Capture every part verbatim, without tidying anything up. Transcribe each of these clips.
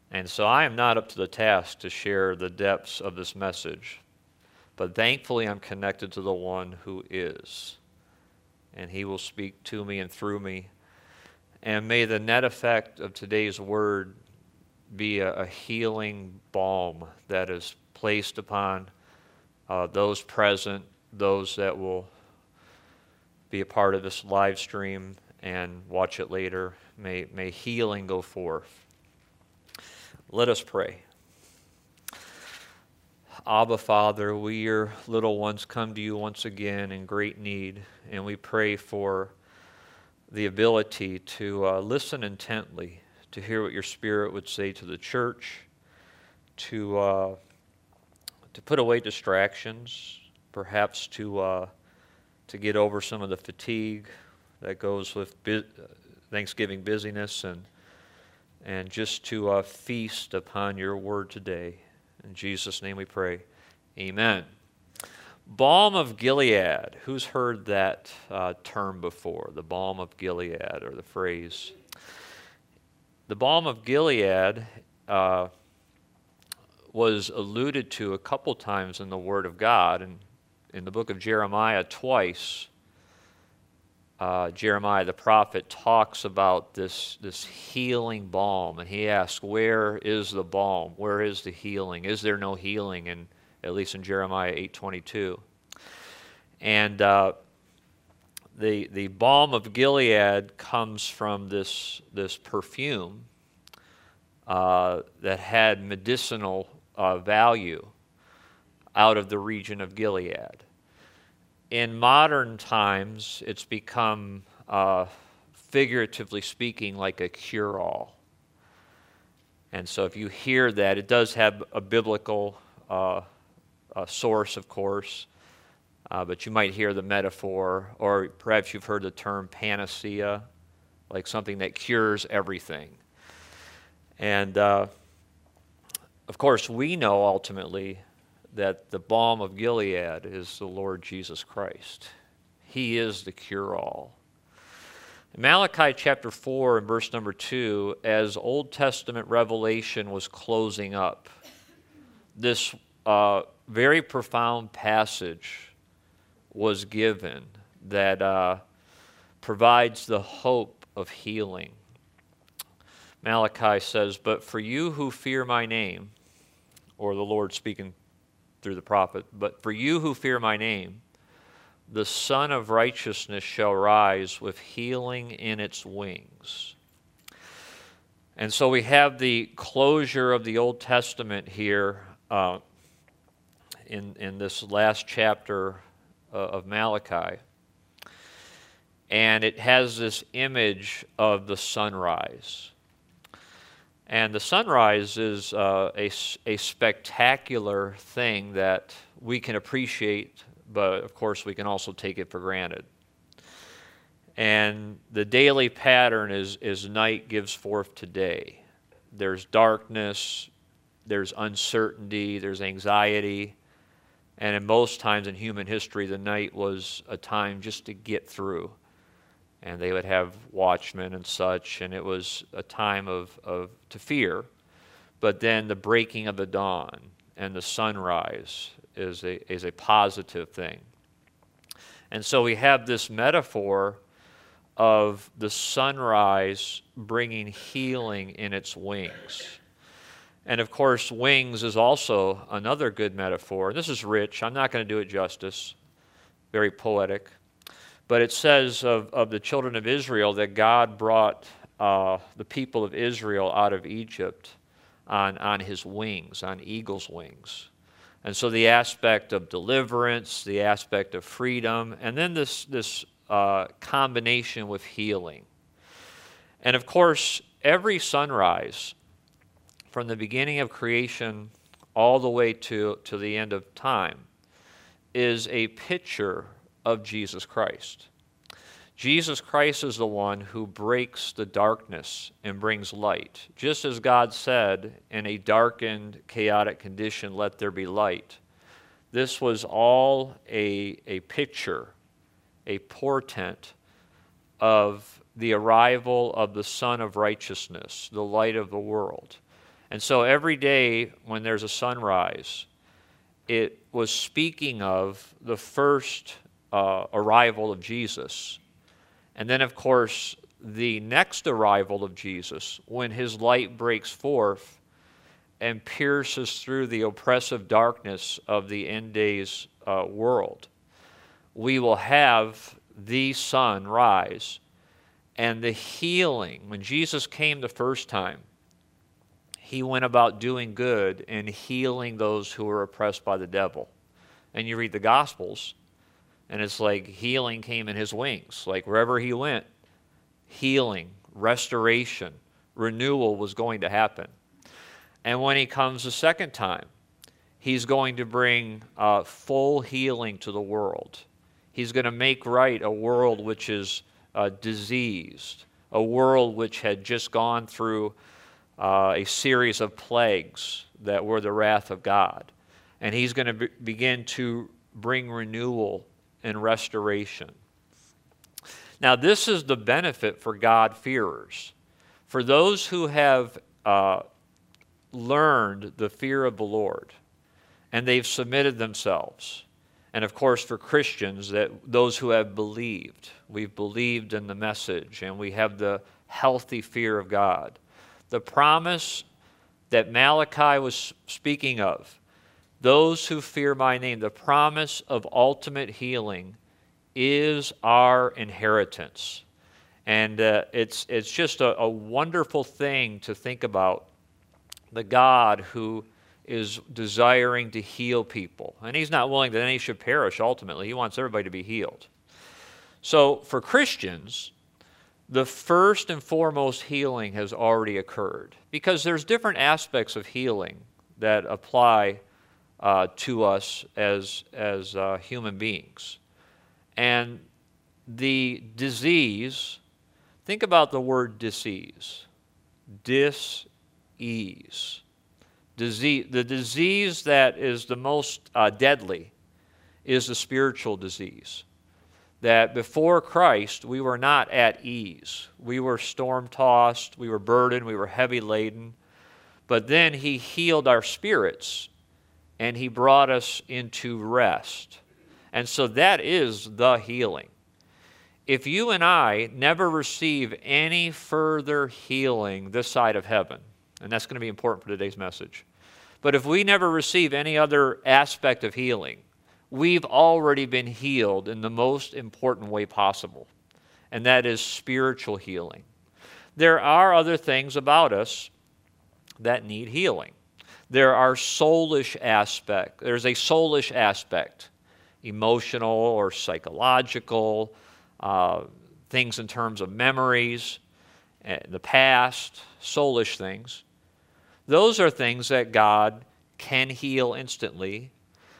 And so I am not up to the task to share the depths of this message. But thankfully, I'm connected to the one who is. And he will speak to me and through me. And may the net effect of today's word be a, a healing balm that is placed upon uh, those present, those that will be a part of this live stream and watch it later. May, may healing go forth. Let us pray. Abba, Father, we, your little ones, come to you once again in great need, and we pray for the ability to uh, listen intently, to hear what your Spirit would say to the church, to uh, to put away distractions, perhaps to uh, to get over some of the fatigue that goes with bu- Thanksgiving busyness, and and just to uh, feast upon your word today. In Jesus' name we pray. Amen. Balm of Gilead. Who's heard that uh, term before? The balm of Gilead, or the phrase. The balm of Gilead uh, was alluded to a couple times in the Word of God. And in the book of Jeremiah, twice, uh, Jeremiah the prophet talks about this, this healing balm. And he asks, where is the balm? Where is the healing? Is there no healing? And at least in Jeremiah eight twenty-two. And uh, the the balm of Gilead comes from this this perfume uh, that had medicinal uh, value out of the region of Gilead. In modern times, it's become, uh, figuratively speaking, like a cure-all. And so if you hear that, it does have a biblical uh, a source, of course, uh, but you might hear the metaphor, or perhaps you've heard the term panacea, like something that cures everything. And uh, of course, we know ultimately that the balm of Gilead is the Lord Jesus Christ. He is the cure-all. In Malachi chapter four and verse number two, as Old Testament revelation was closing up, this uh, very profound passage was given that uh, provides the hope of healing. Malachi says, "But for you who fear my name," or the Lord speaking through the prophet, "but for you who fear my name, the Son of Righteousness shall rise with healing in its wings." And so we have the closure of the Old Testament here uh, in, in this last chapter uh, of Malachi. And it has this image of the sunrise. And the sunrise is uh, a, a spectacular thing that we can appreciate, but of course we can also take it for granted. And the daily pattern is, is night gives forth to day. There's darkness, there's uncertainty, there's anxiety, and in most times in human history, the night was a time just to get through. And they would have watchmen and such, and it was a time of, of to fear. But then the breaking of the dawn and the sunrise is a, is a positive thing. And so we have this metaphor of the sunrise bringing healing in its wings. And of course, wings is also another good metaphor. This is rich. I'm not going to do it justice. Very poetic. But it says of, of the children of Israel that God brought uh, the people of Israel out of Egypt on, on his wings, on eagle's wings. And so the aspect of deliverance, the aspect of freedom, and then this, this uh, combination with healing. And of course, every sunrise, from the beginning of creation all the way to, to the end of time, is a picture of Jesus Christ. Jesus Christ is the one who breaks the darkness and brings light. Just as God said, in a darkened, chaotic condition, let there be light. This was all a, a picture, a portent of the arrival of the Son of Righteousness, the light of the world. And so every day when there's a sunrise, it was speaking of the first uh, arrival of Jesus. And then, of course, the next arrival of Jesus, when his light breaks forth and pierces through the oppressive darkness of the end days uh, world. We will have the sun rise, and the healing. When Jesus came the first time, he went about doing good and healing those who were oppressed by the devil. And you read the Gospels, and it's like healing came in his wings. Like wherever he went, healing, restoration, renewal was going to happen. And when he comes the second time, he's going to bring uh, full healing to the world. He's going to make right a world which is uh, diseased, a world which had just gone through uh, a series of plagues that were the wrath of God. And he's going to be- begin to bring renewal and restoration. Now, this is the benefit for God-fearers. For those who have uh, learned the fear of the Lord, and they've submitted themselves. And of course, for Christians, that those who have believed, we've believed in the message, and we have the healthy fear of God. The promise that Malachi was speaking of, those who fear my name, the promise of ultimate healing is our inheritance. And uh, it's, it's just a, a wonderful thing to think about, the God who is desiring to heal people. And he's not willing that any should perish ultimately. He wants everybody to be healed. So for Christians, the first and foremost healing has already occurred, because there's different aspects of healing that apply uh, to us as, as uh, human beings. And the disease, think about the word disease. Dis ease. Disease, the disease that is the most uh, deadly is the spiritual disease. That before Christ, we were not at ease. We were storm-tossed, we were burdened, we were heavy-laden. But then he healed our spirits, and he brought us into rest. And so that is the healing. If you and I never receive any further healing this side of heaven, and that's going to be important for today's message. But if we never receive any other aspect of healing, we've already been healed in the most important way possible, and that is spiritual healing. There are other things about us that need healing. There are soulish aspect. There's a soulish aspect, emotional or psychological, uh, things in terms of memories, uh, the past, soulish things. Those are things that God can heal instantly,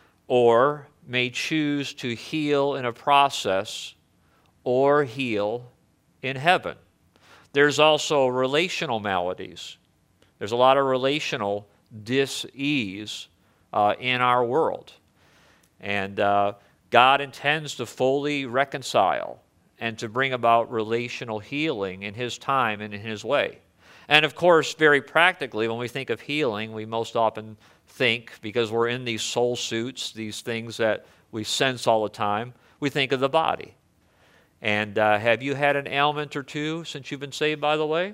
or may choose to heal in a process, or heal in heaven. There's also relational maladies. There's a lot of relational dis-ease uh, in our world. And uh, God intends to fully reconcile and to bring about relational healing in His time and in His way. And of course, very practically, when we think of healing, we most often think, because we're in these soul suits, these things that we sense all the time, we think of the body. And uh, have you had an ailment or two since you've been saved, by the way?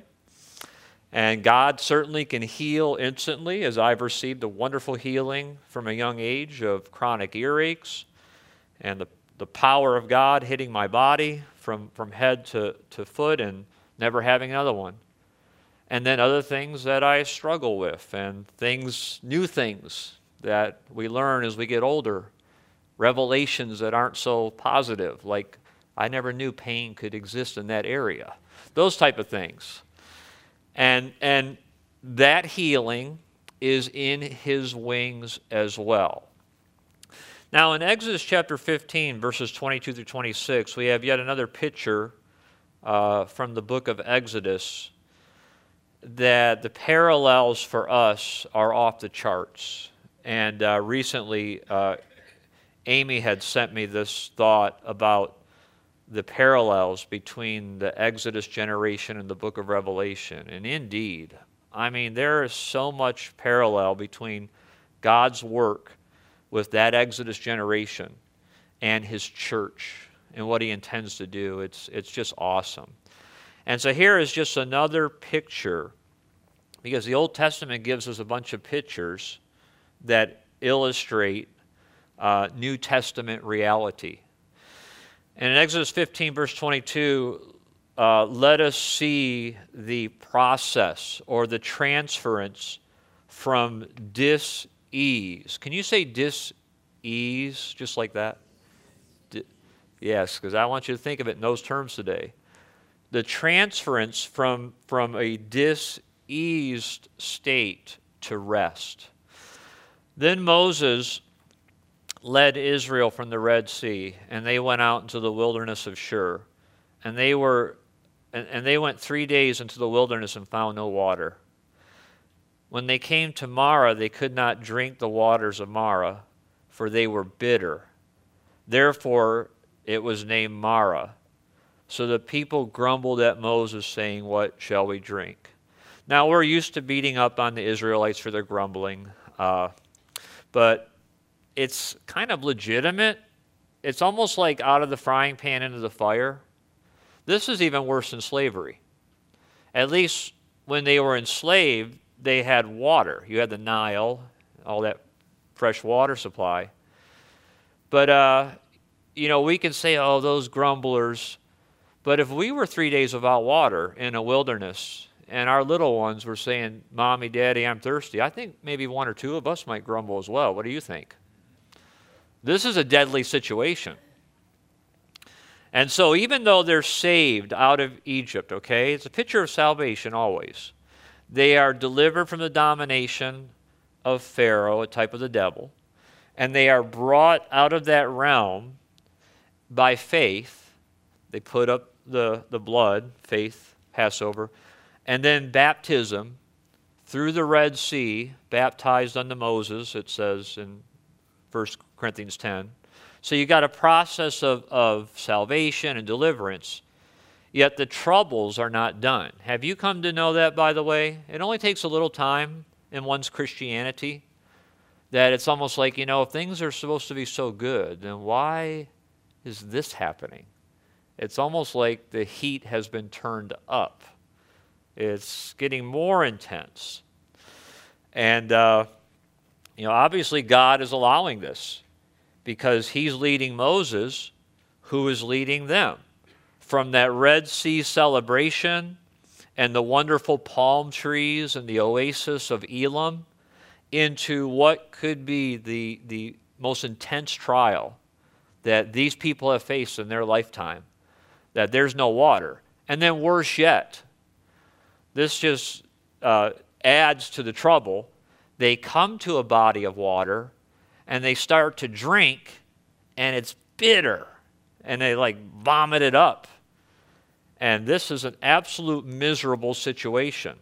And God certainly can heal instantly, as I've received a wonderful healing from a young age of chronic earaches, and the, the power of God hitting my body from, from head to, to foot and never having another one. And then other things that I struggle with, and things, new things that we learn as we get older, revelations that aren't so positive, like I never knew pain could exist in that area. Those type of things. And, and that healing is in His wings as well. Now in Exodus chapter fifteen, verses twenty-two through twenty-six, we have yet another picture uh, from the book of Exodus, that the parallels for us are off the charts. And uh, recently, uh, Amy had sent me this thought about the parallels between the Exodus generation and the book of Revelation. And indeed, I mean, there is so much parallel between God's work with that Exodus generation and his church and what he intends to do. It's, it's just awesome. And so here is just another picture, because the Old Testament gives us a bunch of pictures that illustrate uh, New Testament reality. And in Exodus fifteen, verse twenty-two, uh, let us see the process or the transference from dis-ease. Can you say dis-ease just like that? Di- yes, because I want you to think of it in those terms today. The transference from, from a dis-eased state to rest. Then Moses led Israel from the Red Sea, and they went out into the wilderness of Shur. And they were, and, and they went three days into the wilderness and found no water. When they came to Marah, they could not drink the waters of Marah, for they were bitter. Therefore, it was named Marah. So the people grumbled at Moses, saying, "What shall we drink?" Now, we're used to beating up on the Israelites for their grumbling, uh, but it's kind of legitimate. It's almost like out of the frying pan into the fire. This is even worse than slavery. At least when they were enslaved, they had water. You had the Nile, all that fresh water supply. But, uh, you know, we can say, oh, those grumblers. But if we were three days without water in a wilderness, and our little ones were saying, "Mommy, Daddy, I'm thirsty," I think maybe one or two of us might grumble as well. What do you think? This is a deadly situation. And so even though they're saved out of Egypt, okay, it's a picture of salvation always. They are delivered from the domination of Pharaoh, a type of the devil, and they are brought out of that realm by faith. They put up the, the blood, faith, Passover, and then baptism through the Red Sea, baptized unto Moses, it says in First Corinthians ten. So you got a process of, of salvation and deliverance, yet the troubles are not done. Have you come to know that, by the way? It only takes a little time in one's Christianity that it's almost like, you know, if things are supposed to be so good, then why is this happening? It's almost like the heat has been turned up. It's getting more intense. And, uh, you know, obviously God is allowing this because he's leading Moses, who is leading them from that Red Sea celebration and the wonderful palm trees and the oasis of Elim into what could be the, the most intense trial that these people have faced in their lifetime, that there's no water. And then worse yet, this just uh, adds to the trouble. They come to a body of water, and they start to drink, and it's bitter, and they like vomit it up. And this is an absolute miserable situation.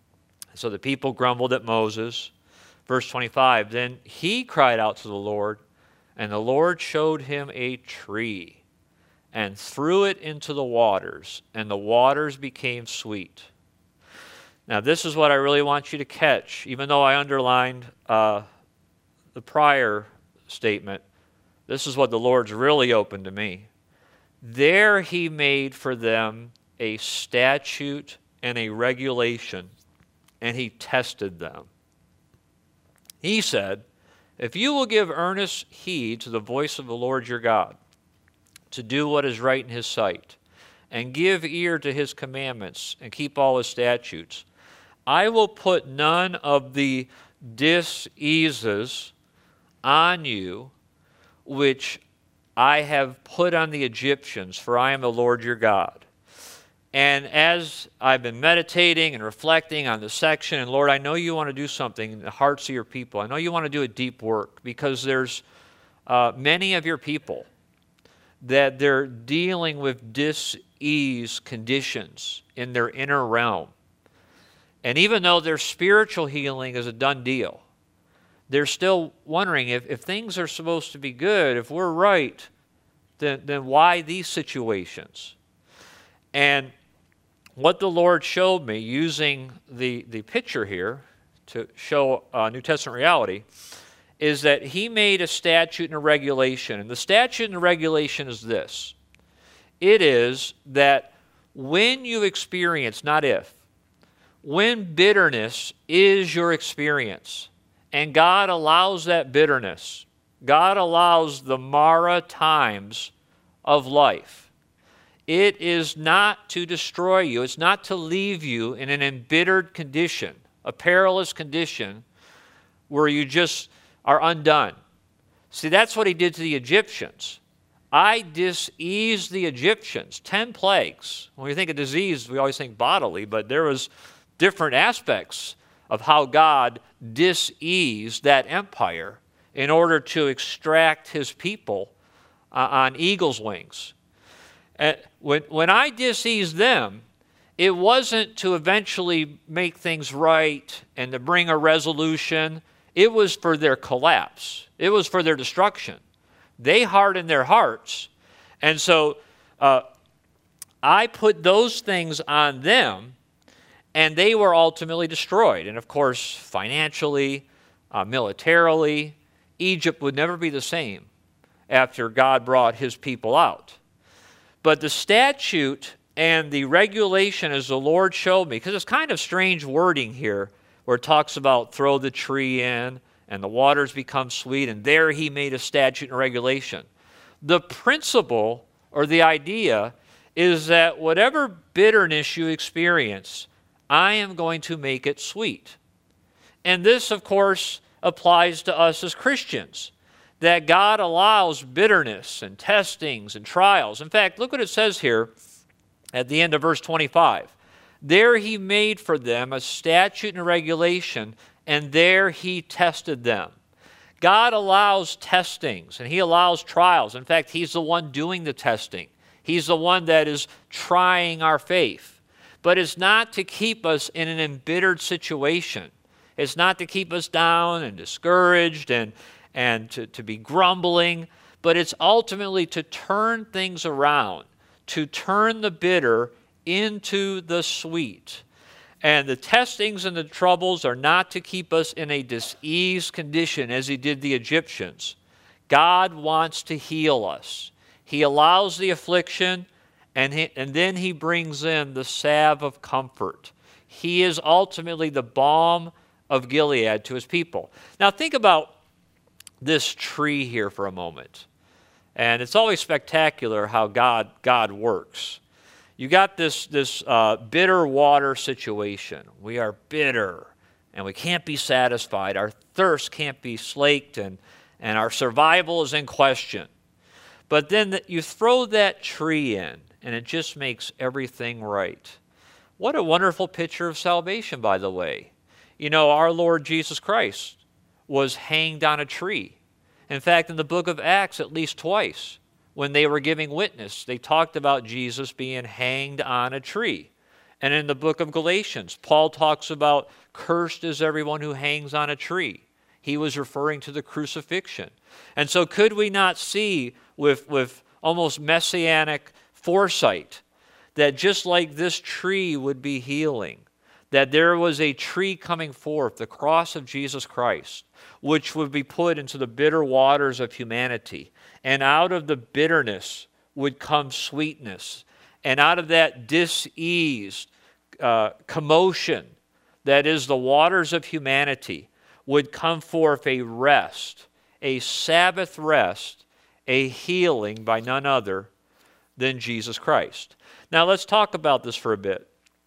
So the people grumbled at Moses. Verse twenty-five, then he cried out to the Lord, and the Lord showed him a tree and threw it into the waters, and the waters became sweet. Now, this is what I really want you to catch, even though I underlined uh, the prior statement. This is what the Lord's really opened to me. There he made for them a statute and a regulation, and he tested them. He said, if you will give earnest heed to the voice of the Lord your God, to do what is right in his sight, and give ear to his commandments, and keep all his statutes, I will put none of the diseases on you which I have put on the Egyptians, for I am the Lord your God. And as I've been meditating and reflecting on this section, and Lord, I know you want to do something in the hearts of your people. I know you want to do a deep work, because there's uh, many of your people that they're dealing with dis-ease conditions in their inner realm. And even though their spiritual healing is a done deal, they're still wondering if, if things are supposed to be good, if we're right, then, then why these situations? And what the Lord showed me using the, the picture here to show uh, New Testament reality is that he made a statute and a regulation. And the statute and the regulation is this. It is that when you experience, not if, when bitterness is your experience, and God allows that bitterness, God allows the Mara times of life, it is not to destroy you. It's not to leave you in an embittered condition, a perilous condition where you just are undone. See, that's what he did to the Egyptians. I diseased the Egyptians. Ten plagues. When we think of disease, we always think bodily, but there was different aspects of how God diseased that empire in order to extract his people uh, on eagle's wings. And when, when I diseased them, it wasn't to eventually make things right and to bring a resolution. It was for their collapse. It was for their destruction. They hardened their hearts. And so uh, I put those things on them, and they were ultimately destroyed. And of course, financially, uh, militarily, Egypt would never be the same after God brought his people out. But the statute and the regulation, as the Lord showed me, because it's kind of strange wording here, where it talks about throw the tree in, and the waters become sweet, and there he made a statute and regulation. The principle, or the idea, is that whatever bitterness you experience, I am going to make it sweet. And this, of course, applies to us as Christians, that God allows bitterness and testings and trials. In fact, look what it says here at the end of verse twenty-five. There he made for them a statute and a regulation, and there he tested them. God allows testings, and he allows trials. In fact, he's the one doing the testing. He's the one that is trying our faith. But it's not to keep us in an embittered situation. It's not to keep us down and discouraged and, and to, to be grumbling, but it's ultimately to turn things around, to turn the bitter into the sweet. And the testings and the troubles are not to keep us in a diseased condition as he did the Egyptians. God wants to heal us. He allows the affliction, and, he, and then he brings in the salve of comfort. He is ultimately the balm of Gilead to his people. Now think about this tree here for a moment. And it's always spectacular how God, God works. You got this, this uh, bitter water situation. We are bitter, and we can't be satisfied. Our thirst can't be slaked, and, and our survival is in question. But then the, you throw that tree in, and it just makes everything right. What a wonderful picture of salvation, by the way. You know, our Lord Jesus Christ was hanged on a tree. In fact, in the book of Acts, at least twice, when they were giving witness, they talked about Jesus being hanged on a tree. And in the book of Galatians, Paul talks about cursed is everyone who hangs on a tree. He was referring to the crucifixion. And so could we not see with, with almost messianic foresight that just like this tree would be healing, that there was a tree coming forth, the cross of Jesus Christ, which would be put into the bitter waters of humanity. And out of the bitterness would come sweetness. And out of that diseased uh, commotion that is the waters of humanity would come forth a rest, a Sabbath rest, a healing by none other than Jesus Christ. Now let's talk about this for a bit.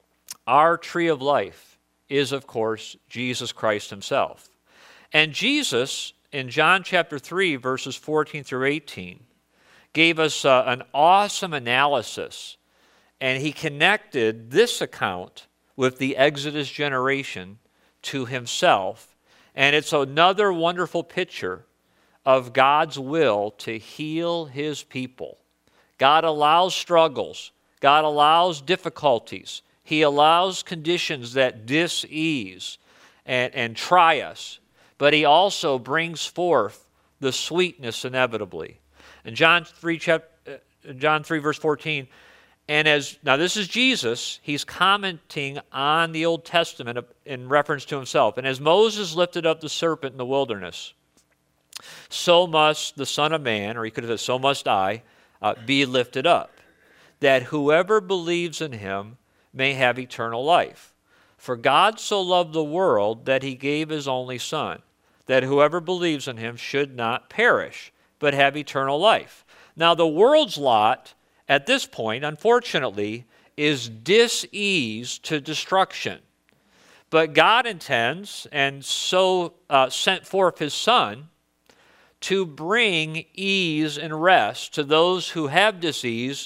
Our tree of life is, of course, Jesus Christ himself. And Jesus, in John chapter three, verses fourteen through eighteen, gave us uh, an awesome analysis, and he connected this account with the Exodus generation to himself, and it's another wonderful picture of God's will to heal his people. God allows struggles. God allows difficulties. He allows conditions that dis-ease and, and try us, but he also brings forth the sweetness inevitably. In John three, chapter, John three, verse fourteen, And as, now this is Jesus, he's commenting on the Old Testament in reference to himself. And as Moses lifted up the serpent in the wilderness, so must the Son of Man, or he could have said, so must I, uh, be lifted up, that whoever believes in him may have eternal life. For God so loved the world that he gave his only Son, that whoever believes in him should not perish, but have eternal life. Now the world's lot at this point, unfortunately, is dis-ease to destruction. But God intends, and so uh, sent forth his Son, to bring ease and rest to those who have disease,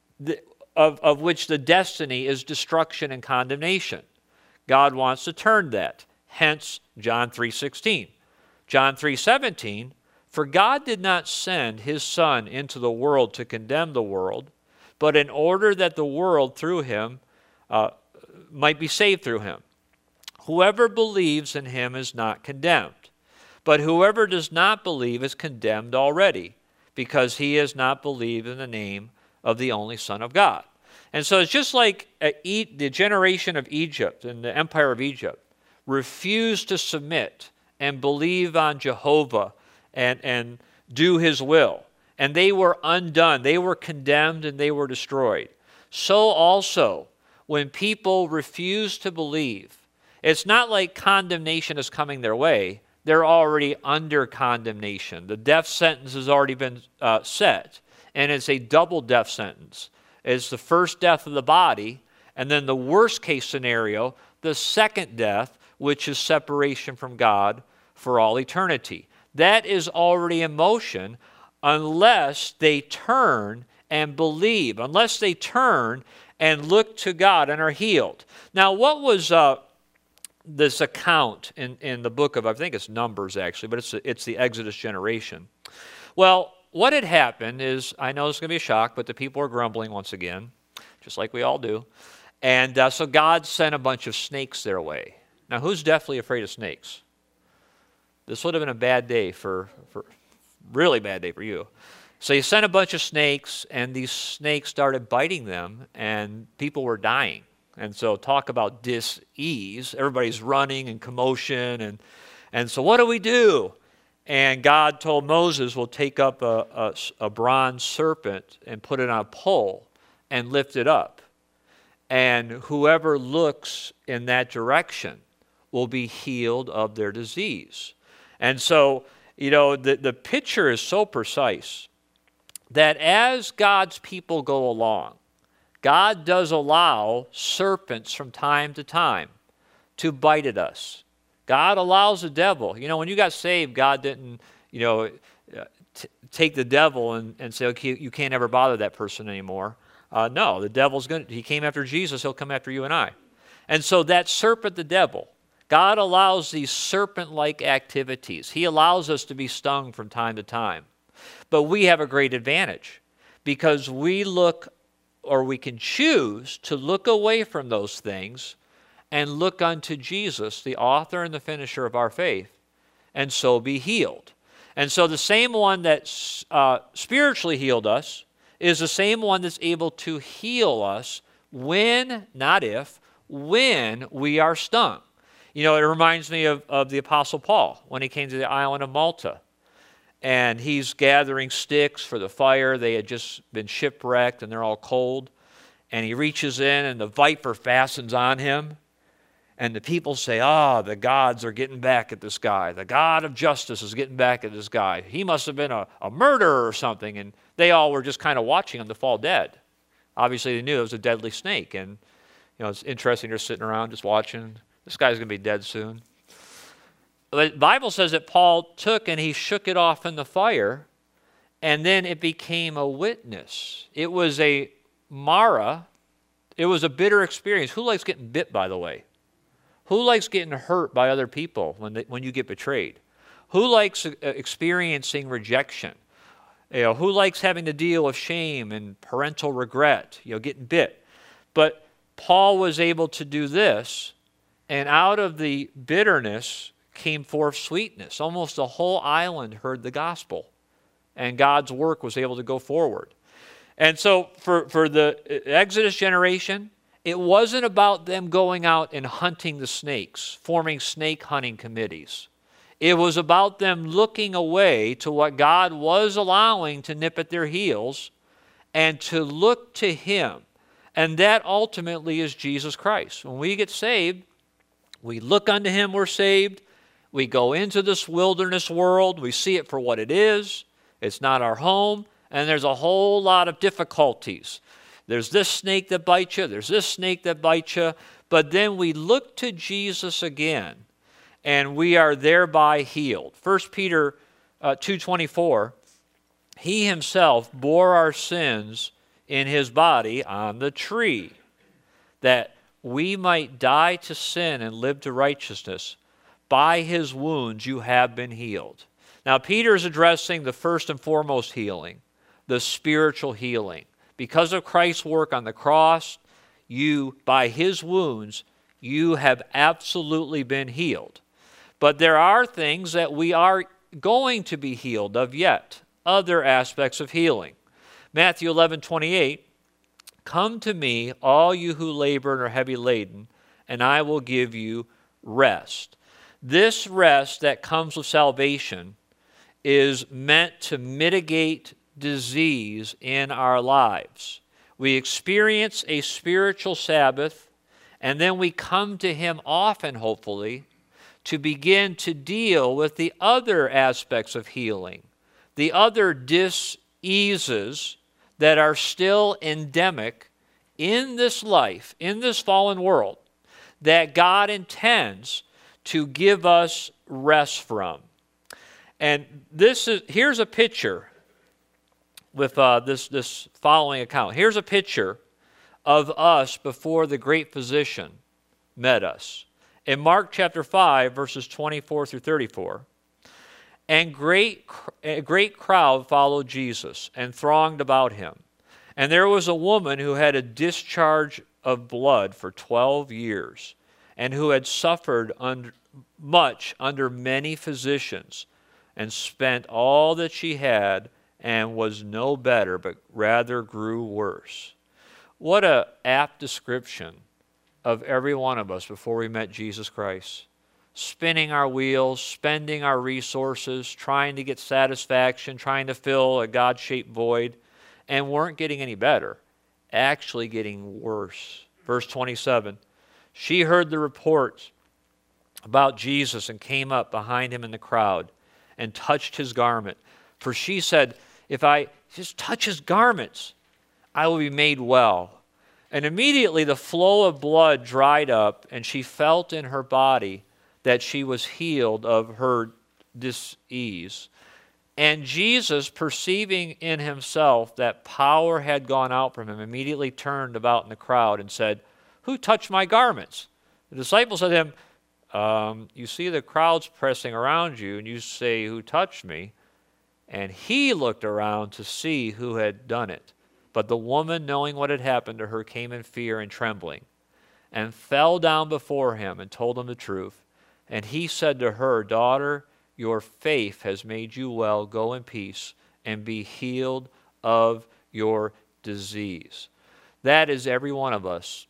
of, of which the destiny is destruction and condemnation. God wants to turn that. Hence, John three sixteen. John three seventeen, for God did not send his Son into the world to condemn the world, but in order that the world through him uh, might be saved through him. Whoever believes in him is not condemned, but whoever does not believe is condemned already, because he has not believed in the name of the only Son of God. And so it's just like uh, e- the generation of Egypt and the empire of Egypt refused to submit and believe on Jehovah and, and do his will. And they were undone. They were condemned and they were destroyed. So also, when people refuse to believe, it's not like condemnation is coming their way. They're already under condemnation. The death sentence has already been uh, set, and it's a double death sentence. It's the first death of the body, and then the worst case scenario, the second death, which is separation from God for all eternity. That is already in motion unless they turn and believe, unless they turn and look to God and are healed. Now, what was uh, this account in, in the book of, I think it's Numbers actually, but it's, it's the Exodus generation. Well, what had happened is, I know it's going to be a shock, but the people are grumbling once again, just like we all do. And uh, so God sent a bunch of snakes their way. Now, who's deathly afraid of snakes? This would have been a bad day for, for really bad day for you. So he sent a bunch of snakes, and these snakes started biting them, and people were dying. And so talk about dis-ease. Everybody's running and commotion. And, and so what do we do? And God told Moses, we'll take up a, a, a bronze serpent and put it on a pole and lift it up. And whoever looks in that direction will be healed of their disease. And so, you know, the, the picture is so precise that as God's people go along, God does allow serpents from time to time to bite at us. God allows the devil. You know, when you got saved, God didn't, you know, t- take the devil and, and say, okay, you can't ever bother that person anymore. Uh, no, the devil's going to, he came after Jesus, he'll come after you and I. And so that serpent, the devil, God allows these serpent-like activities. He allows us to be stung from time to time. But we have a great advantage because we look, or we can choose to look away from those things and look unto Jesus, the author and the finisher of our faith, and so be healed. And so the same one that uh, spiritually healed us is the same one that's able to heal us when, not if, when we are stung. You know, it reminds me of, of the Apostle Paul when he came to the island of Malta. And he's gathering sticks for the fire. They had just been shipwrecked and they're all cold. And he reaches in and the viper fastens on him. And the people say, ah, oh, the gods are getting back at this guy. The God of justice is getting back at this guy. He must have been a, a murderer or something. And they all were just kind of watching him to fall dead. Obviously, they knew it was a deadly snake. And, you know, it's interesting. They're sitting around just watching. This guy's going to be dead soon. The Bible says that Paul took and he shook it off in the fire, and then it became a witness. It was a Mara. It was a bitter experience. Who likes getting bit, by the way? Who likes getting hurt by other people when they, when you get betrayed? Who likes experiencing rejection? You know, who likes having to deal with shame and parental regret, you know, getting bit? But Paul was able to do this, and out of the bitterness came forth sweetness. Almost the whole island heard the gospel, and God's work was able to go forward. And so for, for the Exodus generation, it wasn't about them going out and hunting the snakes, forming snake hunting committees. It was about them looking away to what God was allowing to nip at their heels and to look to Him. And that ultimately is Jesus Christ. When we get saved, we look unto Him, we're saved. We go into this wilderness world. We see it for what it is. It's not our home. And there's a whole lot of difficulties. There's this snake that bites you. There's this snake that bites you. But then we look to Jesus again, and we are thereby healed. First Peter uh, two twenty-four, He Himself bore our sins in His body on the tree, that we might die to sin and live to righteousness. By His wounds you have been healed. Now Peter is addressing the first and foremost healing, the spiritual healing. Because of Christ's work on the cross, you, by His wounds, you have absolutely been healed. But there are things that we are going to be healed of yet, other aspects of healing. Matthew eleven twenty-eight, come to me, all you who labor and are heavy laden, and I will give you rest. This rest that comes with salvation is meant to mitigate disease in our lives. We experience a spiritual Sabbath, and then we come to Him often, hopefully, to begin to deal with the other aspects of healing, the other dis-eases that are still endemic in this life, in this fallen world, that God intends to give us rest from. And this is here's a picture with uh, this, this following account. Here's a picture of us before the great physician met us. In Mark chapter five, verses twenty-four through thirty-four, and great, a great crowd followed Jesus and thronged about Him. And there was a woman who had a discharge of blood for twelve years, and who had suffered under, much under many physicians, and spent all that she had, and was no better, but rather grew worse. What an apt description of every one of us before we met Jesus Christ. Spinning our wheels, spending our resources, trying to get satisfaction, trying to fill a God-shaped void, and weren't getting any better, actually getting worse. Verse twenty-seven, she heard the reports about Jesus and came up behind Him in the crowd and touched His garment. For she said, if I just touch His garments, I will be made well. And immediately the flow of blood dried up, and she felt in her body that she was healed of her disease. And Jesus, perceiving in Himself that power had gone out from Him, immediately turned about in the crowd and said, who touched my garments? The disciples said to Him, um, you see the crowds pressing around you, and you say, who touched me? And He looked around to see who had done it. But the woman, knowing what had happened to her, came in fear and trembling, and fell down before Him and told Him the truth. And He said to her, daughter, your faith has made you well. Go in peace and be healed of your disease. That is every one of us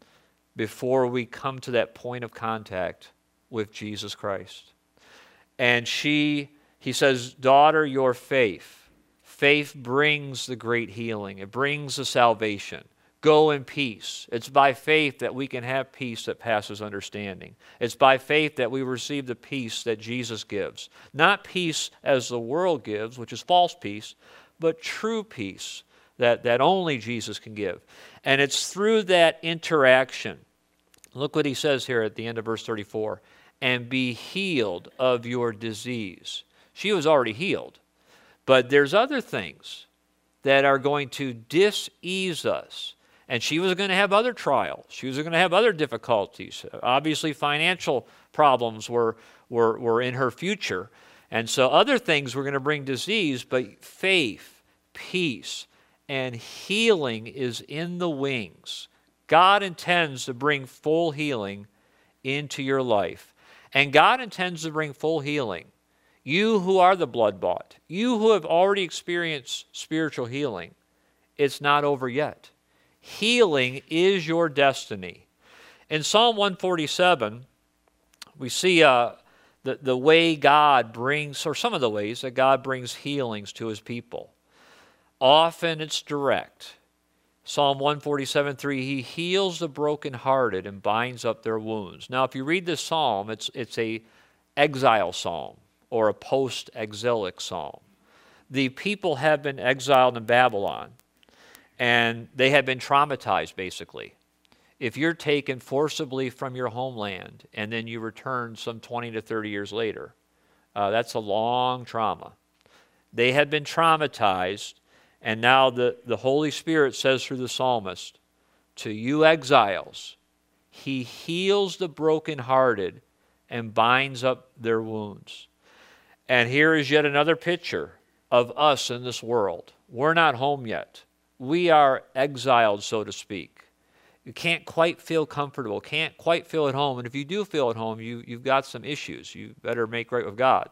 before we come to that point of contact with Jesus Christ. And she, He says, daughter, your faith. Faith brings the great healing. It brings the salvation. Go in peace. It's by faith that we can have peace that passes understanding. It's by faith that we receive the peace that Jesus gives. Not peace as the world gives, which is false peace, but true peace that, that only Jesus can give. And it's through that interaction. Look what He says here at the end of verse thirty-four. And be healed of your disease. She was already healed. But there's other things that are going to dis-ease us. And she was going to have other trials. She was going to have other difficulties. Obviously, financial problems were, were, were in her future. And so other things were going to bring disease, but faith, peace, and healing is in the wings. God intends to bring full healing into your life. And God intends to bring full healing. You who are the blood-bought, you who have already experienced spiritual healing, it's not over yet. Healing is your destiny. In Psalm one forty-seven, we see uh, the, the way God brings, or some of the ways that God brings healings to his people. Often it's direct. Psalm one forty-seven three, he heals the brokenhearted and binds up their wounds. Now, if you read this psalm, it's, it's a exile psalm or a post-exilic psalm. The people have been exiled in Babylon, and they have been traumatized, basically. If you're taken forcibly from your homeland and then you return some twenty to thirty years later, uh, that's a long trauma. They had been traumatized, and now the, the Holy Spirit says through the psalmist, to you exiles, he heals the brokenhearted and binds up their wounds. And here is yet another picture of us in this world. We're not home yet. We are exiled, so to speak. You can't quite feel comfortable, can't quite feel at home. And if you do feel at home, you, you've got some issues. You better make right with God.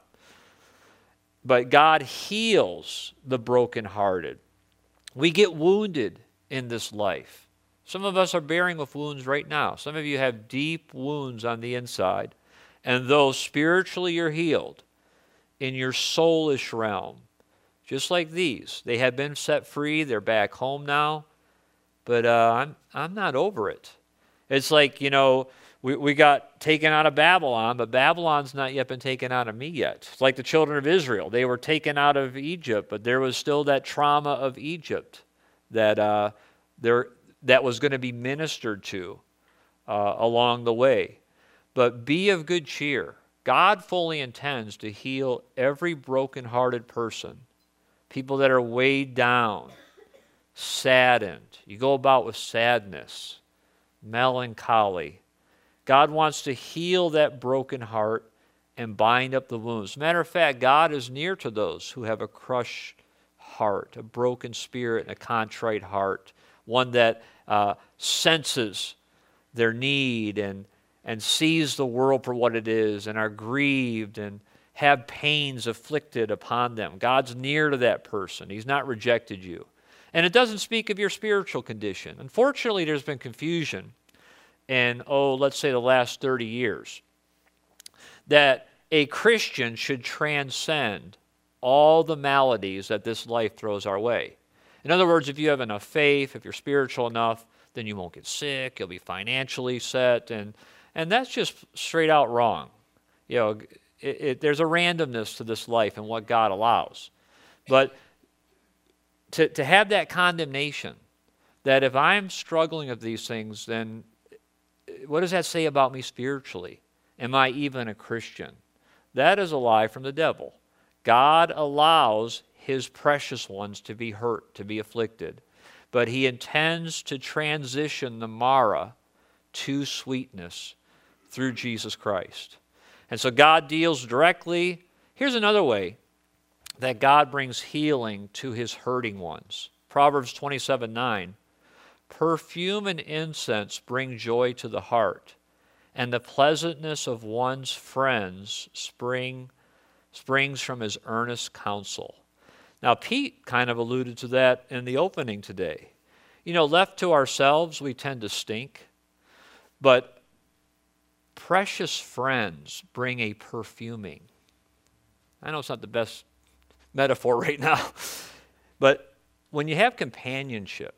But God heals the brokenhearted. We get wounded in this life. Some of us are bearing with wounds right now. Some of you have deep wounds on the inside. And though spiritually you're healed, in your soulish realm, just like these, they have been set free. They're back home now. But uh, I'm I'm not over it. It's like, you know, we, we got taken out of Babylon, but Babylon's not yet been taken out of me yet. It's like the children of Israel. They were taken out of Egypt, but there was still that trauma of Egypt that uh, there that was going to be ministered to uh, along the way. But be of good cheer. God fully intends to heal every brokenhearted person, people that are weighed down, saddened. You go about with sadness, melancholy. God wants to heal that broken heart and bind up the wounds. As a matter of fact, God is near to those who have a crushed heart, a broken spirit, and a contrite heart, one that uh, senses their need and, and sees the world for what it is and are grieved and have pains afflicted upon them. God's near to that person. He's not rejected you. And it doesn't speak of your spiritual condition. Unfortunately, there's been confusion in, oh, let's say the last thirty years, that a Christian should transcend all the maladies that this life throws our way. In other words, if you have enough faith, if you're spiritual enough, then you won't get sick, you'll be financially set, and, and that's just straight out wrong. You know, it, it, there's a randomness to this life and what God allows. But To, to have that condemnation, that if I'm struggling with these things, then what does that say about me spiritually? Am I even a Christian? That is a lie from the devil. God allows his precious ones to be hurt, to be afflicted, but he intends to transition the Mara to sweetness through Jesus Christ. And so God deals directly. Here's another way that God brings healing to his hurting ones. Proverbs twenty-seven nine, perfume and incense bring joy to the heart, and the pleasantness of one's friends spring, springs from his earnest counsel. Now, Pete kind of alluded to that in the opening today. You know, left to ourselves, we tend to stink, but precious friends bring a perfuming. I know it's not the best metaphor right now. But when you have companionship,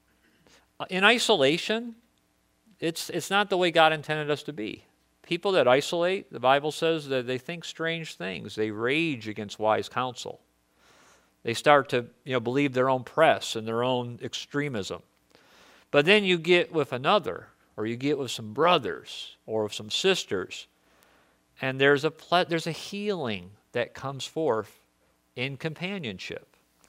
in isolation, it's it's not the way God intended us to be. People that isolate, the Bible says that they think strange things. They rage against wise counsel. They start to, you know, believe their own press and their own extremism. But then you get with another, or you get with some brothers or with some sisters, and there's a ple- there's a healing that comes forth in companionship.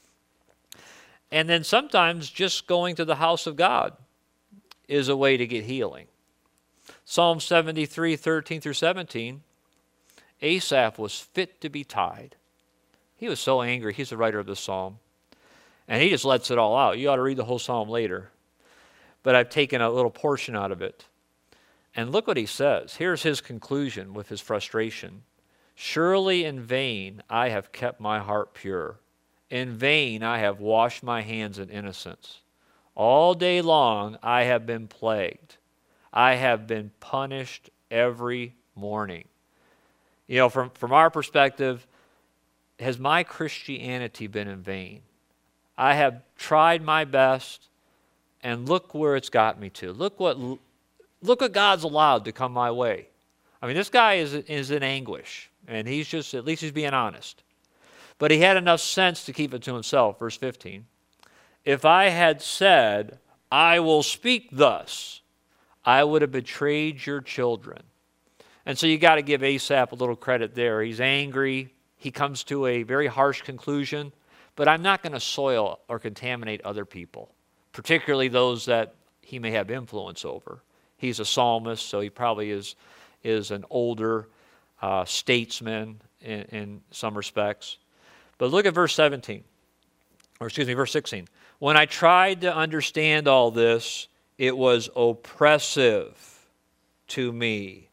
And then sometimes just going to the house of God is a way to get healing. Psalm seventy-three, thirteen through seventeen, Asaph was fit to be tied. He was so angry. He's the writer of the psalm. And he just lets it all out. You ought to read the whole psalm later. But I've taken a little portion out of it. And look what he says. Here's his conclusion with his frustration. Surely in vain I have kept my heart pure In vain I have washed my hands in innocence. All day long I have been plagued. I have been punished every morning. You know, from, from our perspective, has my Christianity been in vain? I have tried my best, and look where it's got me to. Look what, look what God's allowed to come my way. I mean, this guy is, is in anguish, and he's just, at least he's being honest. But he had enough sense to keep it to himself. Verse fifteen. If I had said, I will speak thus, I would have betrayed your children. And so you got to give Asaph a little credit there. He's angry. He comes to a very harsh conclusion. But I'm not going to soil or contaminate other people, particularly those that he may have influence over. He's a psalmist, so he probably is, is an older uh, statesman in, in some respects. But look at verse seventeen, or excuse me, verse sixteen. When I tried to understand all this, it was oppressive to me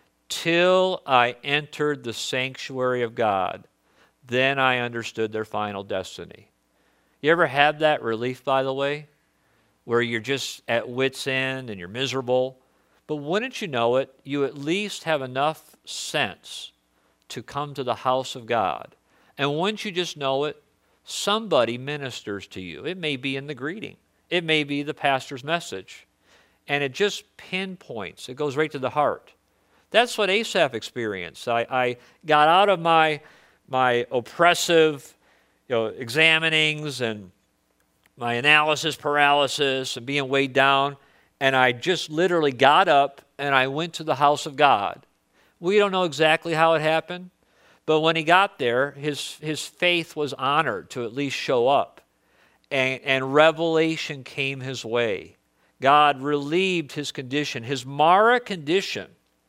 till I entered the sanctuary of God. Then I understood their final destiny. You ever had that relief, by the way, where you're just at wit's end and you're miserable? But wouldn't you know it, you at least have enough sense to come to the house of God. And wouldn't you just know it, somebody ministers to you. It may be in the greeting. It may be the pastor's message. And it just pinpoints. It goes right to the heart. That's what Asaph experienced. I, I got out of my, my oppressive you know, examinings and my analysis paralysis and being weighed down, and I just literally got up and I went to the house of God. We don't know exactly how it happened. But when he got there, his, his faith was honored to at least show up. And, and revelation came his way. God relieved his condition. His Mara condition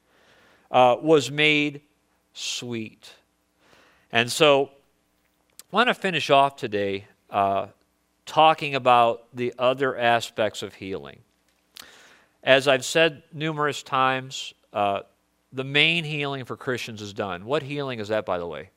uh, was made sweet. And so I want to finish off today uh, talking about the other aspects of healing. As I've said numerous times, uh, the main healing for Christians is done. What healing is that, by the way?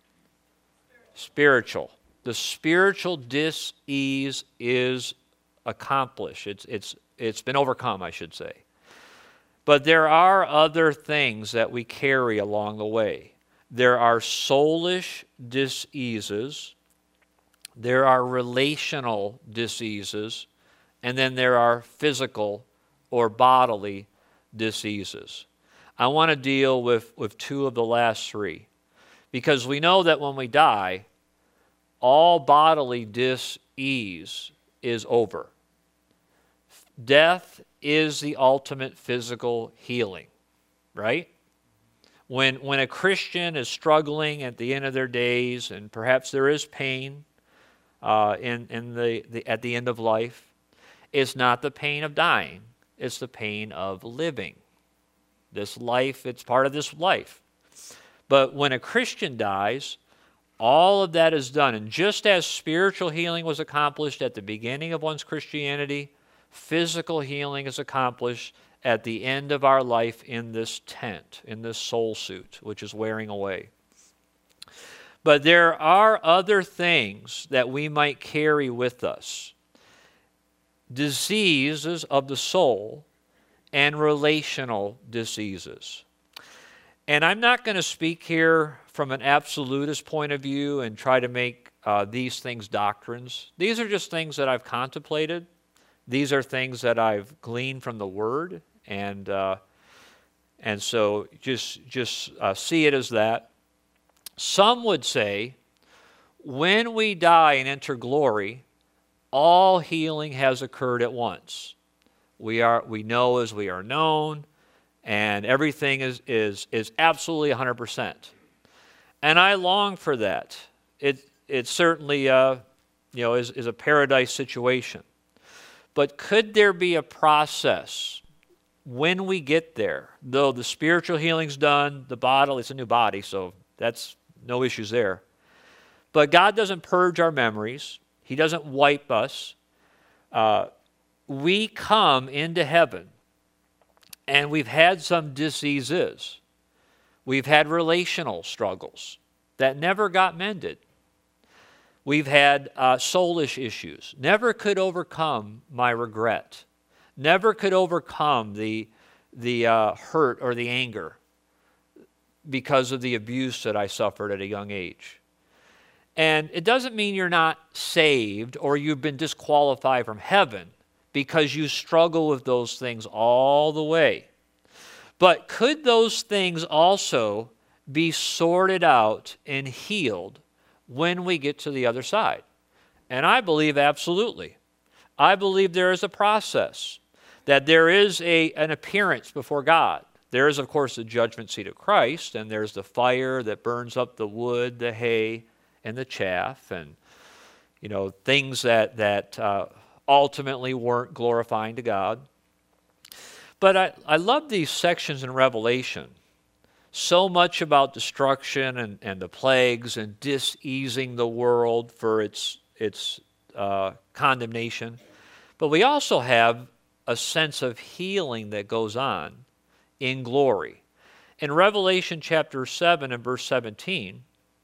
Spiritual. The spiritual dis-ease is accomplished. It's, it's, it's been overcome, I should say. But there are other things that we carry along the way. There are soulish diseases. There are relational diseases. And then there are physical or bodily diseases. I want to deal with, with two of the last three. Because we know that when we die, all bodily dis-ease is over. Death is the ultimate physical healing, right? When, when a Christian is struggling at the end of their days, and perhaps there is pain uh, in, in the, the, at the end of life, it's not the pain of dying, it's the pain of living. This life, it's part of this life. But when a Christian dies, all of that is done. And just as spiritual healing was accomplished at the beginning of one's Christianity, physical healing is accomplished at the end of our life in this tent, in this soul suit, which is wearing away. But there are other things that we might carry with us. Diseases of the soul and relational diseases. And I'm not going to speak here from an absolutist point of view and try to make uh, these things doctrines. These are just things that I've contemplated. These are things that I've gleaned from the Word, and uh, and so just just uh, see it as that. Some would say, when we die and enter glory, all healing has occurred at once. We are we know as we are known, and everything is is is absolutely one hundred percent. And I long for that. It it certainly uh, you know is is a paradise situation. But could there be a process when we get there? Though the spiritual healing's done, the body, it's a new body, so that's no issues there. But God doesn't purge our memories. He doesn't wipe us. Uh, we come into heaven, and we've had some diseases. We've had relational struggles that never got mended. We've had uh, soulish issues. Never could overcome my regret. Never could overcome the, the uh, hurt or the anger because of the abuse that I suffered at a young age. And it doesn't mean you're not saved or you've been disqualified from heaven because you struggle with those things all the way. But could those things also be sorted out and healed when we get to the other side? And I believe absolutely. I believe there is a process, that there is a, an appearance before God. There is, of course, the judgment seat of Christ, and there's the fire that burns up the wood, the hay, and the chaff, and you know things that that uh, ultimately weren't glorifying to God. But I, I love these sections in Revelation. So much about destruction and, and the plagues and diseasing the world for its its uh, condemnation. But we also have a sense of healing that goes on in glory. In Revelation chapter seven and verse seventeen,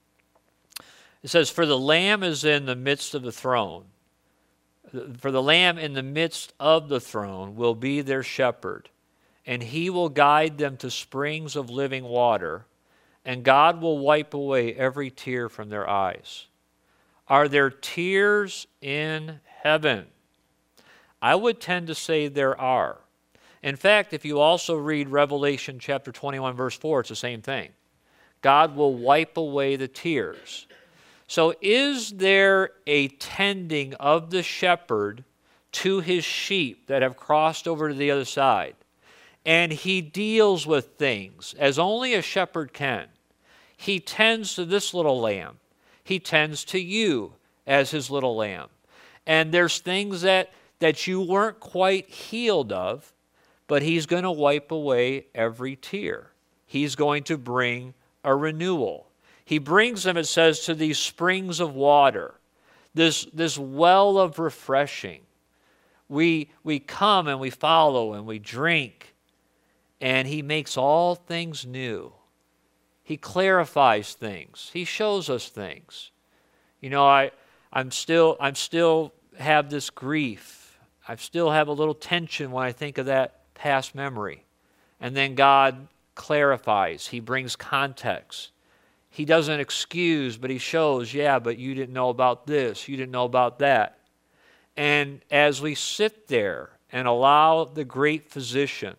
it says, "For the Lamb is in the midst of the throne. For the Lamb in the midst of the throne will be their shepherd, and he will guide them to springs of living water, and God will wipe away every tear from their eyes." Are there tears in heaven? I would tend to say there are. In fact, if you also read Revelation chapter twenty-one, verse four, it's the same thing. God will wipe away the tears. So is there a tending of the shepherd to his sheep that have crossed over to the other side? And he deals with things as only a shepherd can. He tends to this little lamb. He tends to you as his little lamb. And there's things that, that you weren't quite healed of, but he's going to wipe away every tear. He's going to bring a renewal. He brings them, it says, to these springs of water, this, this well of refreshing. We, we come and we follow and we drink, and he makes all things new. He clarifies things. He shows us things. You know, I, I'm still, I'm still have this grief. I still have a little tension when I think of that past memory. And then God clarifies. He brings context. He doesn't excuse, but he shows, yeah, but you didn't know about this. You didn't know about that. And as we sit there and allow the great physician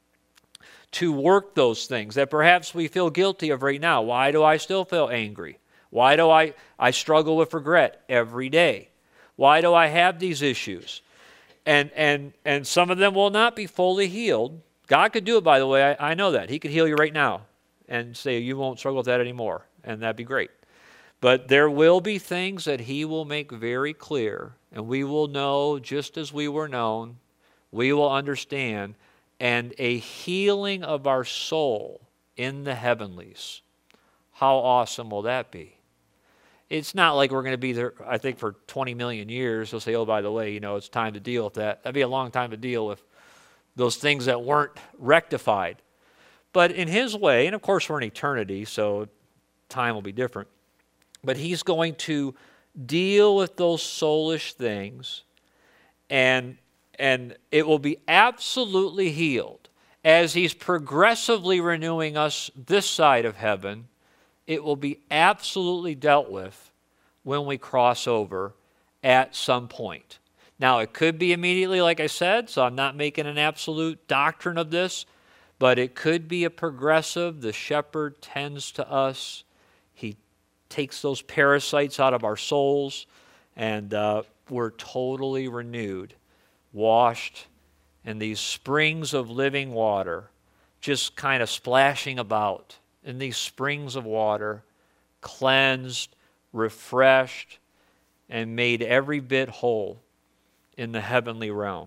to work those things that perhaps we feel guilty of right now. Why do I still feel angry? Why do I, I struggle with regret every day? Why do I have these issues? And, and, and some of them will not be fully healed. God could do it, by the way. I, I know that. He could heal you right now and say you won't struggle with that anymore, and that'd be great. But there will be things that he will make very clear, and we will know just as we were known. We will understand, and a healing of our soul in the heavenlies. How awesome will that be? It's not like we're going to be there, I think, for twenty million years. They'll say, oh, by the way, you know, it's time to deal with that. That'd be a long time to deal with those things that weren't rectified. But in his way, and of course we're in eternity, so time will be different, but he's going to deal with those soulish things, and, and it will be absolutely healed. As he's progressively renewing us this side of heaven, it will be absolutely dealt with when we cross over at some point. Now, it could be immediately, like I said, so I'm not making an absolute doctrine of this, but it could be a progressive. The shepherd tends to us. He takes those parasites out of our souls, and uh, we're totally renewed, washed, and these springs of living water just kind of splashing about in these springs of water, cleansed, refreshed, and made every bit whole in the heavenly realm.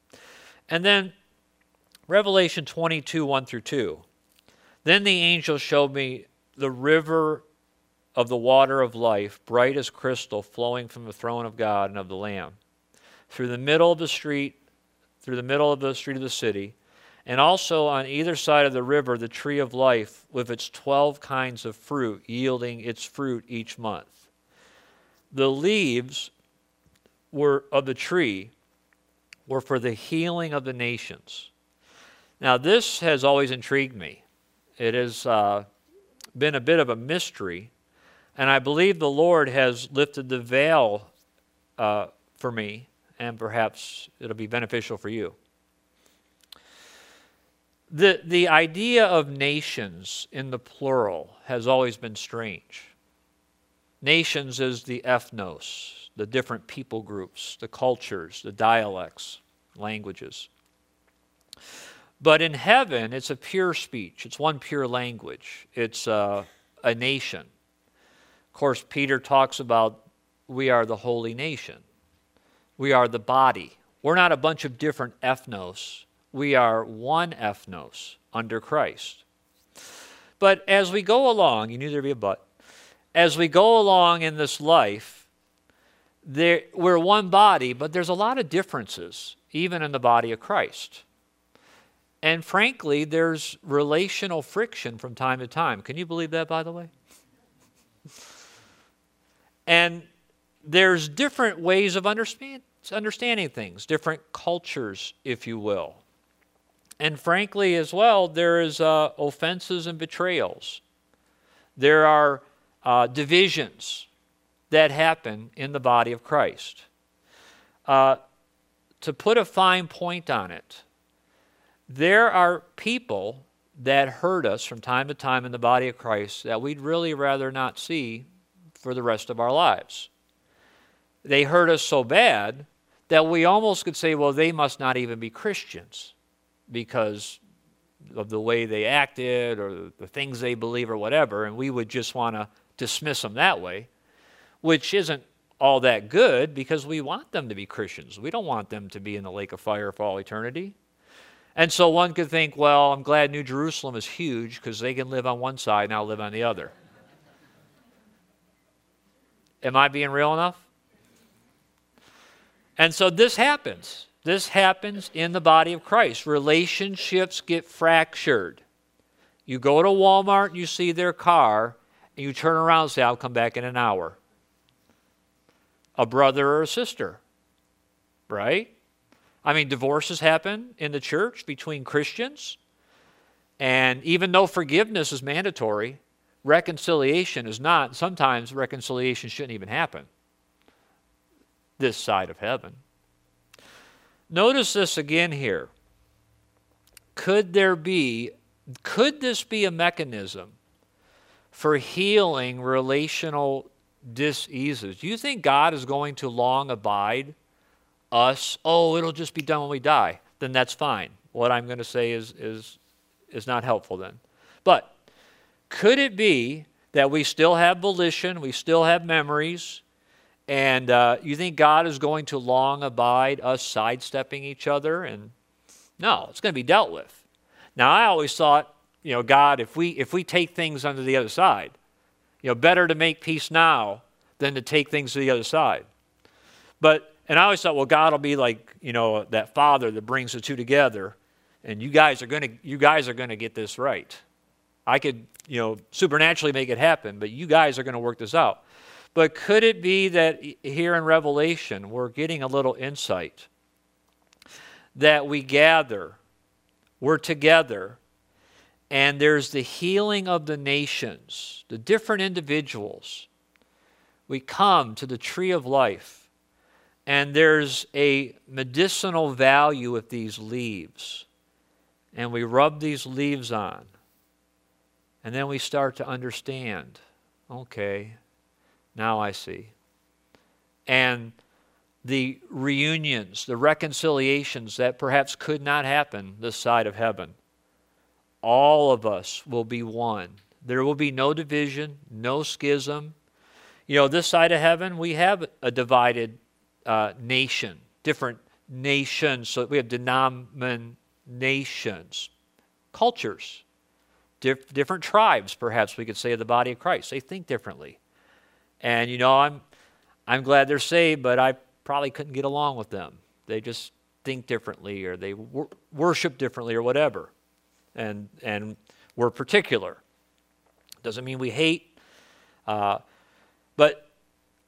And then Revelation twenty-two, one through two. Then the angel showed me the river of the water of life, bright as crystal, flowing from the throne of God and of the Lamb, through the middle of the street, through the middle of the street of the city, and also on either side of the river, the tree of life with its twelve kinds of fruit, yielding its fruit each month. the leaves were of the tree were for the healing of the nations. Now, this has always intrigued me. It has uh, been a bit of a mystery, and I believe the Lord has lifted the veil uh, for me, and perhaps it'll be beneficial for you. The, the idea of nations in the plural has always been strange. Nations is the ethnos, the different people groups, the cultures, the dialects, languages. But in heaven, it's a pure speech. It's one pure language. It's uh, a nation. Of course, Peter talks about we are the holy nation. We are the body. We're not a bunch of different ethnos. We are one ethnos under Christ. But as we go along, you knew there'd be a but. As we go along in this life, there, we're one body, but there's a lot of differences, even in the body of Christ. And frankly, there's relational friction from time to time. Can you believe that, by the way? And there's different ways of understand, understanding things, different cultures, if you will. And frankly, as well, there is uh, offenses and betrayals. There are uh, divisions that happen in the body of Christ. Uh, to put a fine point on it, there are people that hurt us from time to time in the body of Christ that we'd really rather not see for the rest of our lives. They hurt us so bad that we almost could say, well, they must not even be Christians because of the way they acted or the things they believe or whatever, and we would just want to dismiss them that way, which isn't all that good because we want them to be Christians. We don't want them to be in the lake of fire for all eternity. And so one could think, well, I'm glad New Jerusalem is huge because they can live on one side and I'll live on the other. Am I being real enough? And so this happens. This happens in the body of Christ. Relationships get fractured. You go to Walmart and you see their car, and you turn around and say, I'll come back in an hour. A brother or a sister, right? I mean, divorces happen in the church between Christians. And even though forgiveness is mandatory, reconciliation is not. Sometimes reconciliation shouldn't even happen this side of heaven. Notice this again here. Could there be, could this be a mechanism for healing relational diseases? Do you think God is going to long abide us? Oh, it'll just be done when we die. Then that's fine. What I'm going to say is, is, is not helpful then. But could it be that we still have volition, we still have memories, and uh, you think God is going to long abide us sidestepping each other? And no, it's going to be dealt with. Now, I always thought, you know, God, if we if we take things onto the other side, you know, better to make peace now than to take things to the other side. But, and I always thought, well, God will be like, you know, that father that brings the two together, and you guys are going to you guys are going to get this right. I could, you know, supernaturally make it happen, but you guys are going to work this out. But could it be that here in Revelation we're getting a little insight that we gather, we're together, and there's the healing of the nations, the different individuals. We come to the tree of life, and there's a medicinal value with these leaves, and we rub these leaves on, and then we start to understand, okay, now I see. And the reunions, the reconciliations that perhaps could not happen this side of heaven, all of us will be one. There will be no division, no schism. You know, this side of heaven, we have a divided uh, nation, different nations. So we have denominations, cultures, diff- different tribes, perhaps we could say, of the body of Christ. They think differently. And, you know, I'm I'm glad they're saved, but I probably couldn't get along with them. They just think differently, or they wor- worship differently, or whatever. And and we're particular. Doesn't mean we hate. Uh, but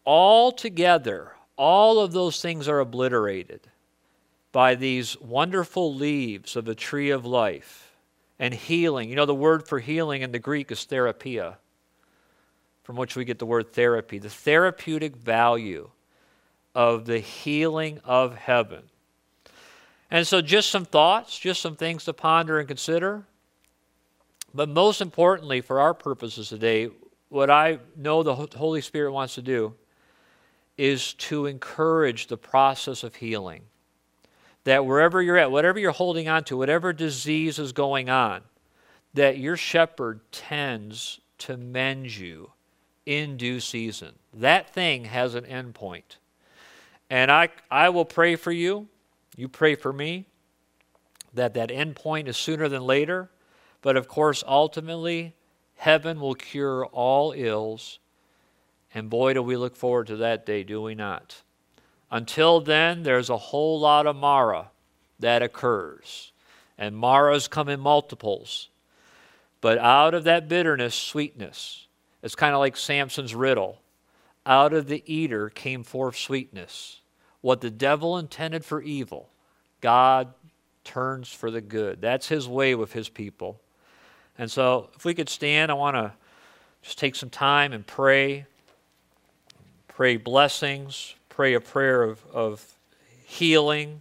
all together, all of those things are obliterated by these wonderful leaves of the tree of life and healing. You know, the word for healing in the Greek is therapia, from which we get the word therapy. The therapeutic value of the healing of heaven. And so just some thoughts, just some things to ponder and consider. But most importantly, for our purposes today, what I know the Holy Spirit wants to do is to encourage the process of healing. That wherever you're at, whatever you're holding on to, whatever disease is going on, that your shepherd tends to mend you in due season. That thing has an end point. And I, I will pray for you. You pray for me that that end point is sooner than later. But of course, ultimately, heaven will cure all ills. And boy, do we look forward to that day, do we not? Until then, there's a whole lot of Mara that occurs. And Maras come in multiples. But out of that bitterness, sweetness. It's kind of like Samson's riddle. Out of the eater came forth sweetness. What the devil intended for evil, God turns for the good. That's his way with his people. And so if we could stand, I want to just take some time and pray. Pray blessings. Pray a prayer of, of healing.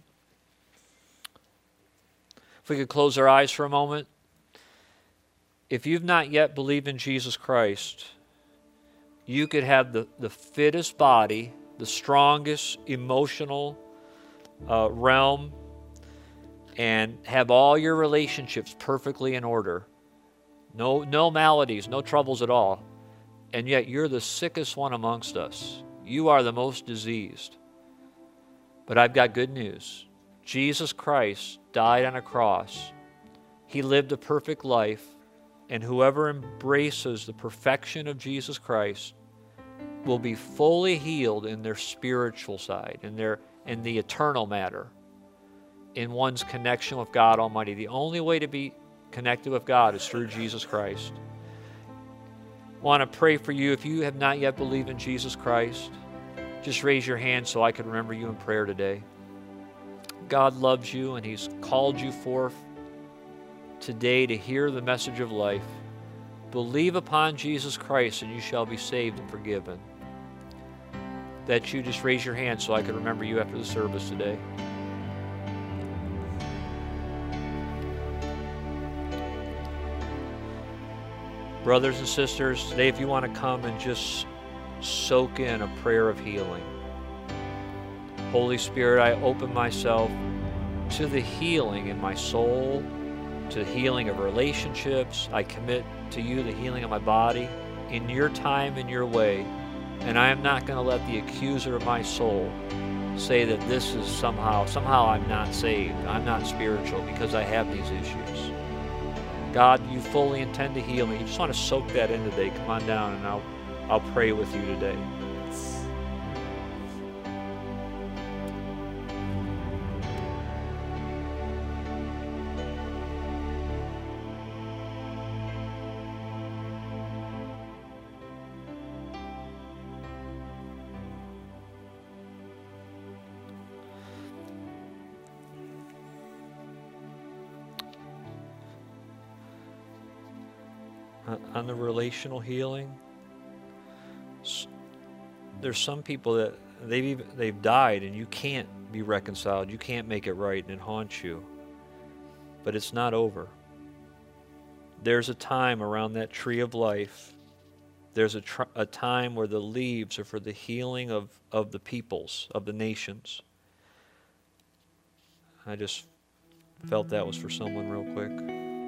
If we could close our eyes for a moment. If you've not yet believed in Jesus Christ, you could have the, the fittest body, the strongest emotional uh, realm, and have all your relationships perfectly in order. No, no maladies, no troubles at all. And yet you're the sickest one amongst us. You are the most diseased. But I've got good news. Jesus Christ died on a cross. He lived a perfect life. And whoever embraces the perfection of Jesus Christ will be fully healed in their spiritual side, in their in the eternal matter, in one's connection with God Almighty. The only way to be connected with God is through Jesus Christ. I want to pray for you. If you have not yet believed in Jesus Christ, just raise your hand so I can remember you in prayer today. God loves you, and He's called you forth today to hear the message of life. Believe upon Jesus Christ, and you shall be saved and forgiven. That you just raise your hand so I can remember you after the service today. Brothers and sisters, today if you want to come and just soak in a prayer of healing. Holy Spirit, I open myself to the healing in my soul, to the healing of relationships. I commit to you the healing of my body in your time and your way. And I am not going to let the accuser of my soul say that this is somehow, somehow I'm not saved, I'm not spiritual because I have these issues. God, you fully intend to heal me. You just want to soak that in today. Come on down and I'll, I'll pray with you today. On the relational healing, there's some people that they've even, they've died and you can't be reconciled. You can't make it right, and it haunts you. But it's not over. There's a time around that tree of life. There's a, tr- a time where the leaves are for the healing of, of the peoples, of the nations. I just felt that was for someone real quick.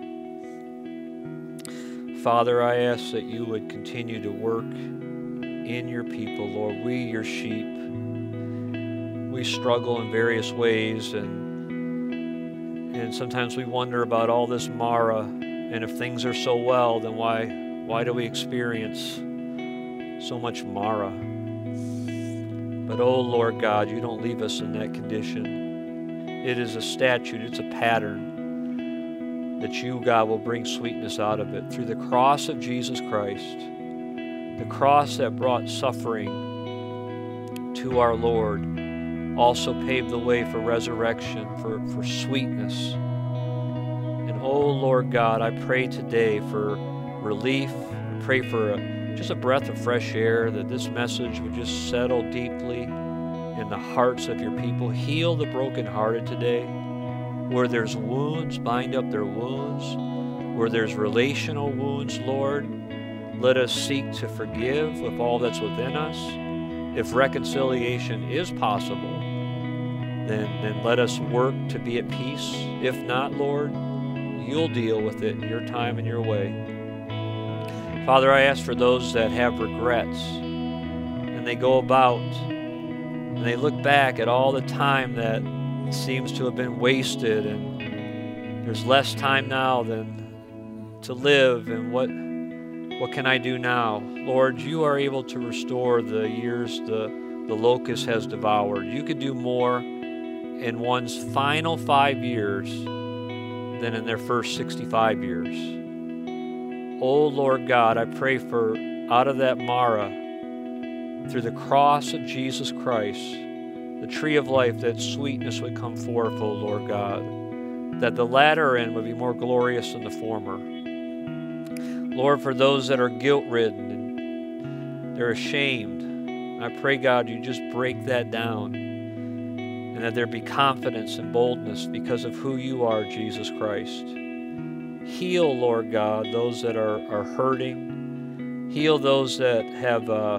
Father, I ask that you would continue to work in your people, Lord. We, your sheep, we struggle in various ways, and and sometimes we wonder about all this Mara, and if things are so well, then why why do we experience so much Mara? But oh Lord God, you don't leave us in that condition. It is a statute, it's a pattern that you, God, will bring sweetness out of it through the cross of Jesus Christ, the cross that brought suffering to our Lord also paved the way for resurrection, for, for sweetness. And oh Lord God, I pray today for relief. I pray for a, just a breath of fresh air, that this message would just settle deeply in the hearts of your people. Heal the brokenhearted today. Where there's wounds, bind up their wounds. Where there's relational wounds, Lord, let us seek to forgive with all that's within us. If reconciliation is possible, then, then let us work to be at peace. If not, Lord, you'll deal with it in your time and your way. Father, I ask for those that have regrets, and they go about and they look back at all the time that seems to have been wasted, and there's less time now than to live, and what what can I do now? Lord, you are able to restore the years the, the locust has devoured. You could do more in one's final five years than in their first sixty-five years. Oh Lord God, I pray for out of that Mara, through the cross of Jesus Christ, the tree of life, that sweetness would come forth, oh Lord God, that the latter end would be more glorious than the former. Lord, for those that are guilt-ridden and they're ashamed, I pray, God, you just break that down, and that there be confidence and boldness because of who you are, Jesus Christ. Heal, Lord God, those that are, are hurting. Heal those that have uh,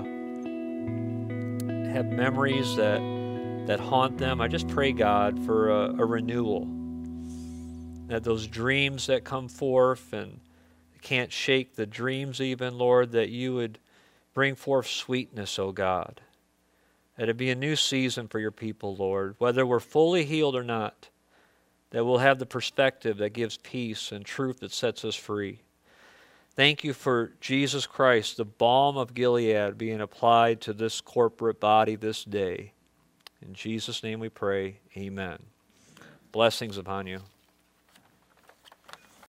have memories that that haunt them. I just pray, God, for a, a renewal, that those dreams that come forth and can't shake the dreams even, Lord, that you would bring forth sweetness, oh God. That it'd be a new season for your people, Lord, whether we're fully healed or not, that we'll have the perspective that gives peace and truth that sets us free. Thank you for Jesus Christ, the balm of Gilead, being applied to this corporate body this day. In Jesus' name we pray, amen. Blessings upon you.